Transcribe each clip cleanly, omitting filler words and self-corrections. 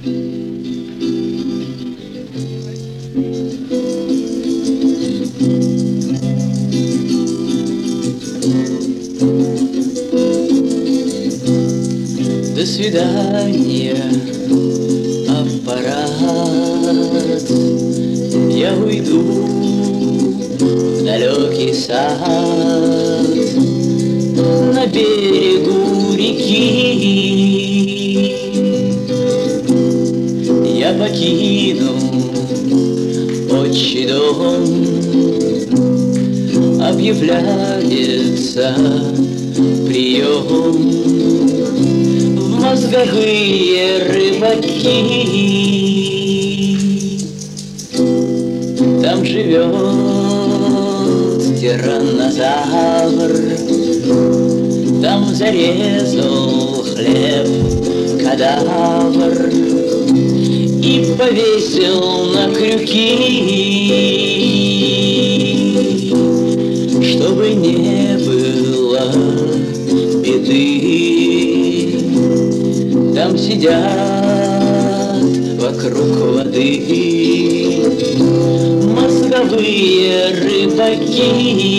До свидания, аппарат. Я уйду в далекий сад на берегу реки. Я покину отчий дом, объявляется прием. Мозговые рыбаки, там живет тираннозавр, там зарезал хлеб кадавр и повесил на крюки, чтобы не было беды. Там сидят вокруг воды мозговые рыбаки.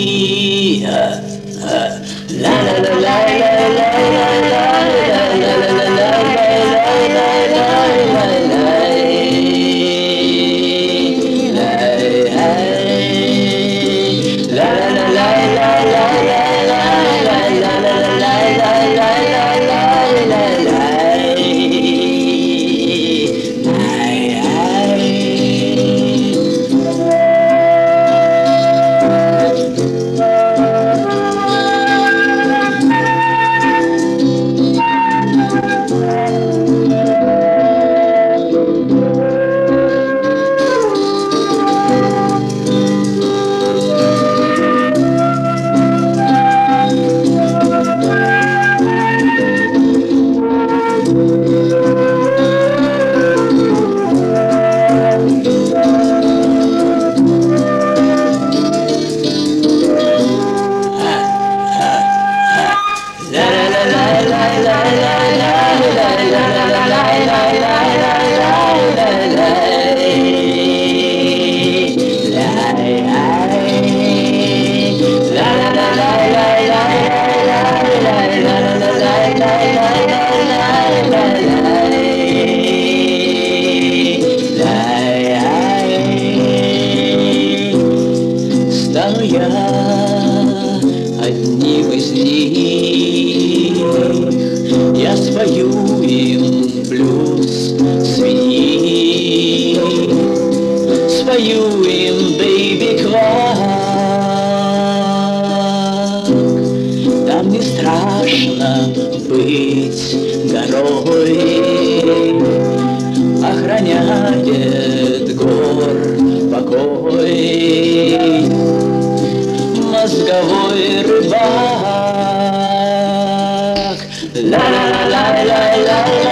Стану я одним из них, я спою им блюз свиньи, спою им бэйби квак. Там не страшно быть горой, охраняет гор покой мозговой рыбак. Ла-ла-ла-ла-ла-ла.